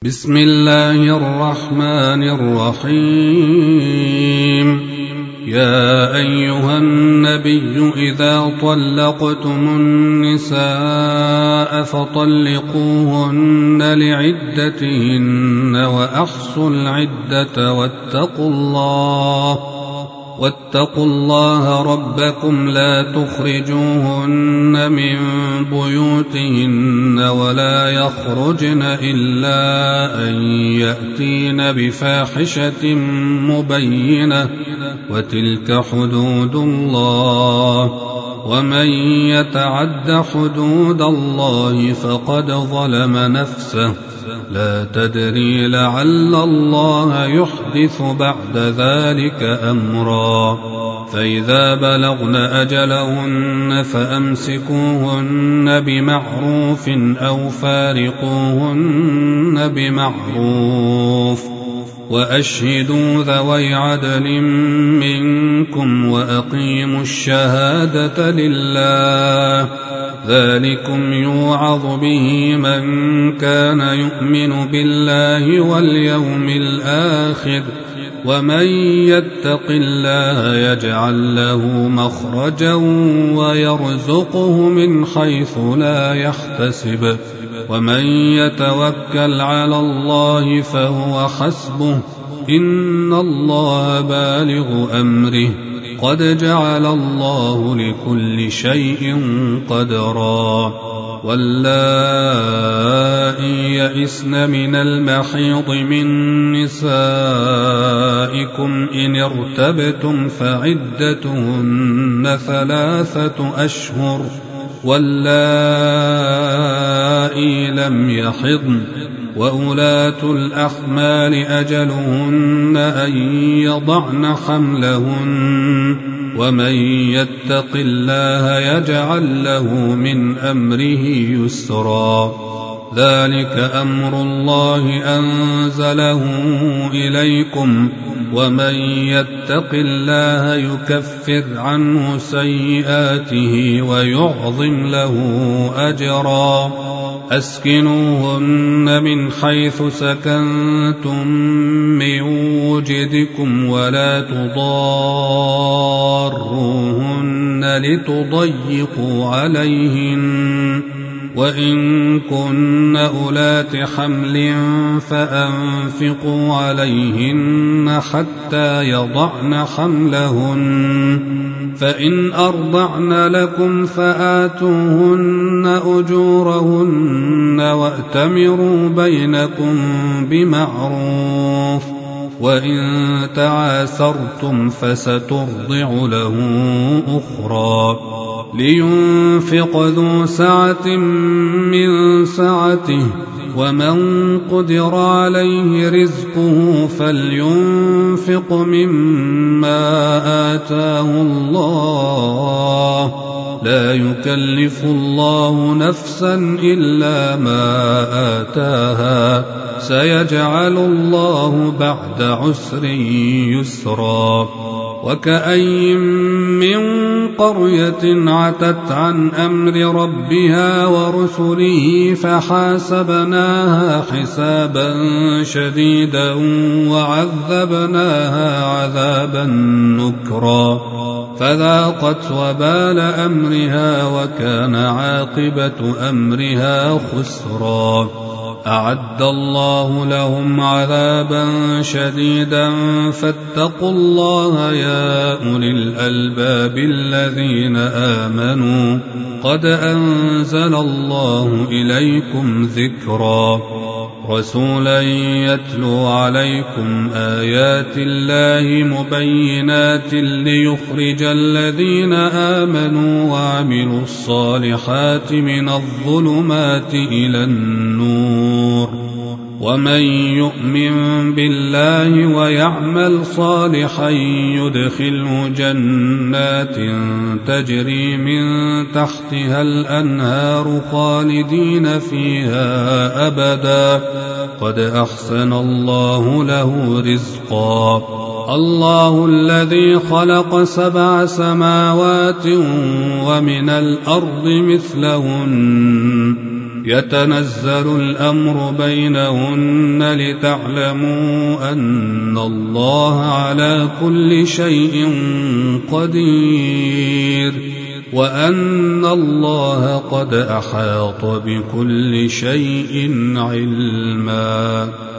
بسم الله الرحمن الرحيم. يا أيها النبي إذا طلقتم النساء فطلقوهن لعدتهن وأحصوا العدة واتقوا الله ربكم لا تخرجوهن من بيوتهن ولا يخرجن إلا أن يأتين بفاحشة مبينة وتلك حدود الله ومن يتعد حدود الله فقد ظلم نفسه لا تدري لعل الله يحدث بعد ذلك أمرا. فإذا بلغن أجلهن فأمسكوهن بمعروف أو فارقوهن بمعروف وأشهدوا ذوي عدل منكم وأقيموا الشهادة لله ذلكم يوعظ به من كان يؤمن بالله واليوم الآخر ومن يتق الله يجعل له مخرجا ويرزقه من حيث لا يحتسب ومن يتوكل على الله فهو حسبه إن الله بالغ أمره قد جعل الله لكل شيء قدرا. واللائي يئسن من المحيض من نسائكم إن ارتبتم فعدتهن 3 أشهر واللائي لم يحضن وأولاة الأحمال أجلهن أن يضعن حملهن ومن يتق الله يجعل له من أمره يسرا. ذلك أمر الله أنزله إليكم ومن يتق الله يكفر عنه سيئاته ويعظم له أجرا. أسكنوهن من حيث سكنتم من وجدكم ولا تضاروهن لتضيقوا عليهن وإن كن أولات حمل فأنفقوا عليهن حتى يضعن حملهن فإن أرضعن لكم فآتوهن أجورهن وأتمروا بينكم بمعروف وإن تعاسرتم فسترضع له أخرى. لينفق ذو سعة من سعته ومن قدر عليه رزقه فلينفق مما آتاه الله لا يكلف الله نفسا إلا ما آتاها سيجعل الله بعد عسر يسرا. وكأين من قرية عتت عن أمر ربها ورسله فحاسبناها حسابا شديدا وعذبناها عذابا نكرا فذاقت وبال أمرها وكان عاقبة أمرها خسرا. أعد الله لهم عذابا شديدا فاتقوا الله يا أولي الألباب الذين آمنوا قد أنزل الله إليكم ذكرا. رسولا يتلو عليكم آيات الله مبينات ليخرج الذين آمنوا وعملوا الصالحات من الظلمات إلى النور ومن يؤمن بالله ويعمل صالحا يدخله جنات تجري من تحتها الأنهار خالدين فيها أبدا قد أحسن الله له رزقا. الله الذي خلق 7 سماوات ومن الأرض مثلهن يتنزل الأمر بينهن لتعلموا أن الله على كل شيء قدير وأن الله قد أحاط بكل شيء علما.